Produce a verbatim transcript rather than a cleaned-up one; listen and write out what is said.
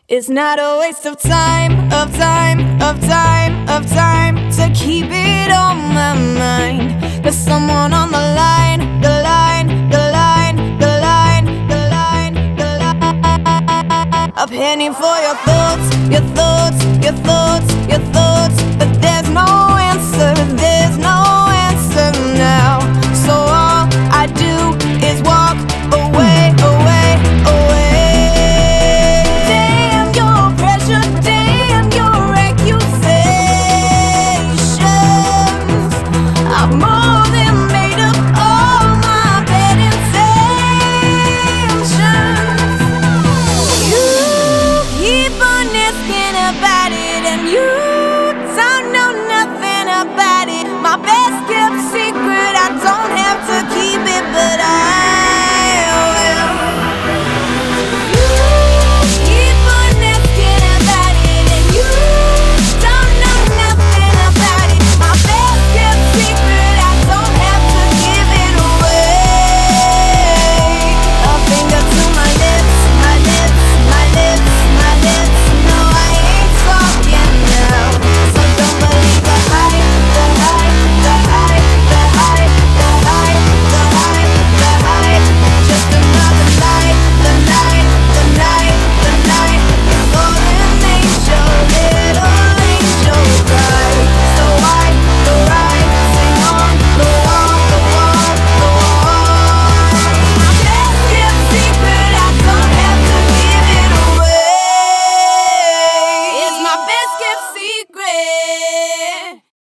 It's not a waste of time, of time, of time, of time to keep it on my mind. There's someone on the line, the line, the line, the line, the line, the line. A penny for your thoughts, your thoughts, your thoughts, your thoughts. But there's no answer, there's no answer now. So all I do is walk away, away, away. My best kept secret.